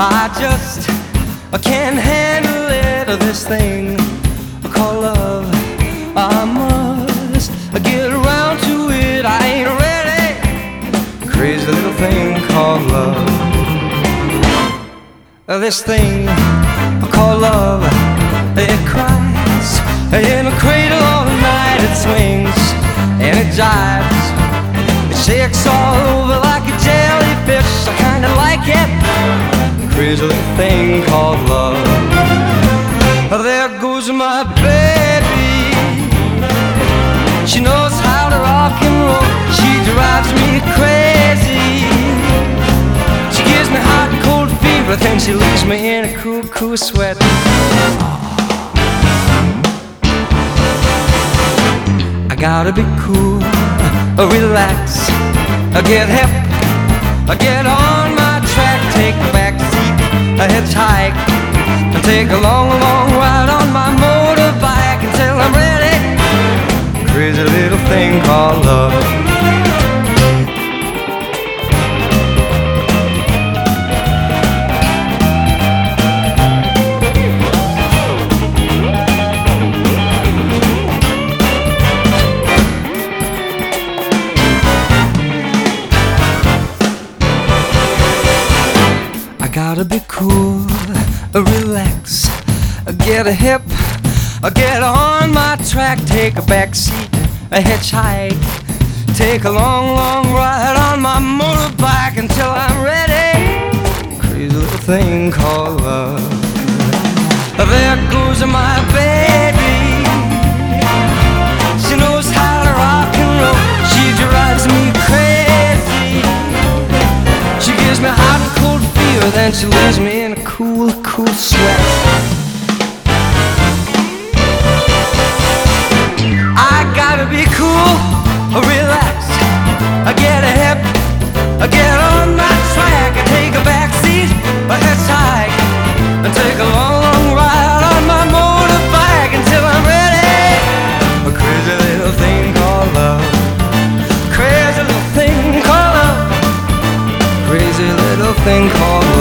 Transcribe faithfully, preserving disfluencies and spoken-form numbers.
I just I can't handle it, this thing called love. I must get around to it. I ain't ready. Crazy little thing called love. This thing called love, it cries in a cradle all night. It swings and it jives, it shakes all over like a jellyfish. I kinda like it. Crazy little thing called love. There goes my baby. She knows how to rock and roll. She drives me crazy. She gives me hot and cold fever, then she leaves me in a cool, cool sweat. I gotta be cool, relax, get hip, get on my track, take a back seat, a hitchhike, take a long, long ride on my motorbike until I'm ready. Crazy little thing called love. I gotta be cool, relax, get a hip, get on my track, take a back seat, a hitchhike, take a long, long ride on my motorbike until I'm ready. Crazy little thing called love. There goes my baby. She knows how to rock and roll. She drives me crazy. She gives me hot and cold fever, then she leaves me in a cool, cool sweat. I gotta be cool, relax, get a hip, get on my track, take a back seat, a hitchhike, and take a long, long ride on my motorbike until I'm ready. A crazy little thing called love. Crazy little thing called love. Crazy little thing called love.